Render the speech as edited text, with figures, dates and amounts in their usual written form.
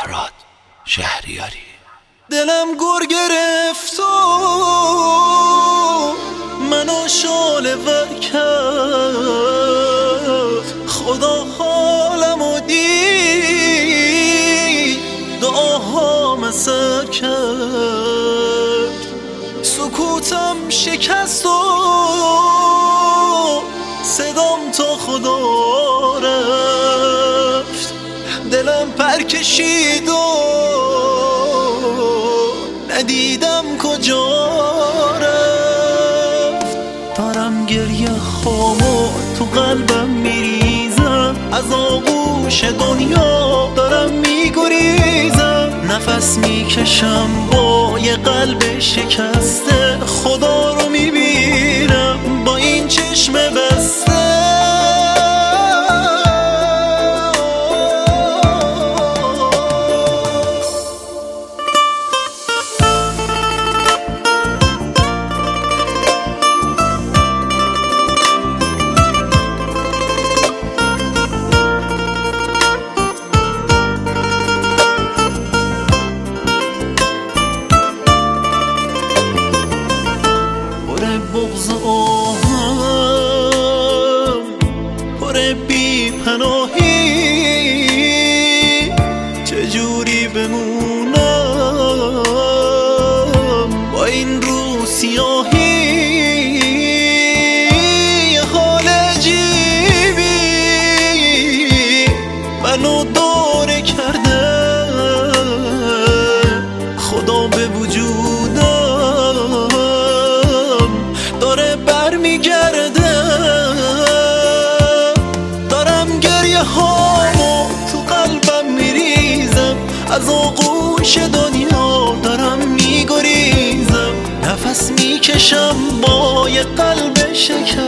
فرهاد شهریاری. دلم گر گرفت و منو شاله ور کرد، خدا حالمو دید دعاهام اثر کرد. سکوتم شکست و صدام تا خدا رفت. دلم پر کشید و ندیدم کجا رفت. دارم گریه هامو تو قلبم میریزم، از آغوش دنیا دارم میگریزم. نفس میکشم با یه قلب شکسته، خدا رو میبینم با این چشم بسته. بغض آهم پر بی پناهی، چجوری بمونم با این رو سیاهی. یه حال عجیبی منو داره کرده، خدا به وجودم داره برمیگرده. دارم گریه هامو تو قلبم میریزم، از آغوش دنیا دارم میگریزم. نفس میکشم با یه قلب شکسته.